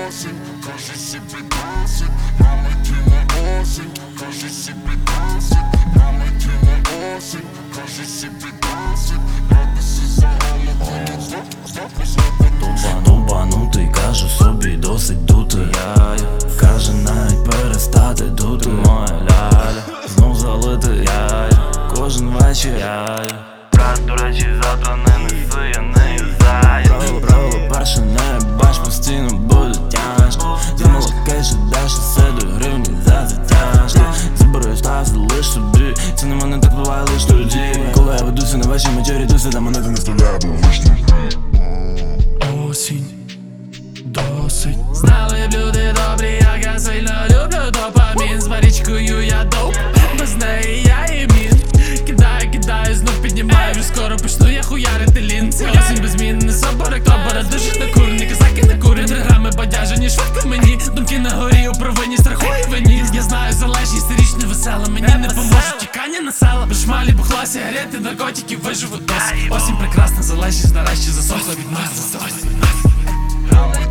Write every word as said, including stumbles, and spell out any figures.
осінь, каже собі досить, налетіла осінь, каже собі досить, налетіла осінь, каже собі досить, градуси за голову, знов, знов, знов. Тупанутий, кажу собі досить дути. Я каже навіть перестати дути. Моя ляля знов залити. Я кожен вечір. Я брат, до речі, завтра не неси, я не юзаю. Правило, правило перше, не бач, постійно буде тяжко. Замало кеші, деш, седу гривні за затяжку. Заберу став, залиш собі, це на мене так буває лиш тоді. Коли я ведуся на ваші вечері, туси, та мене це не вставляє, бо вишні. Осінь, досить. Знали б люди добрі, як я сильно люблю допамін. З варічкою я доп, без неї я імін. Кидаю, кидаю, знов піднімаю, вже скоро почну я хуярити лін. Це осінь без змін, не соборик, тобора душить на курні. Казаки на курі, три грами бадяжені, швидко мені. Думки на горі, у провині, страху і вині. Я знаю, залежність річно весела, мені не поможуть тікання на села. Без шмалі, бухла, сигарети, наркотики, виживу досі. Осінь прекрасна, залежність нарешті засохла від нас.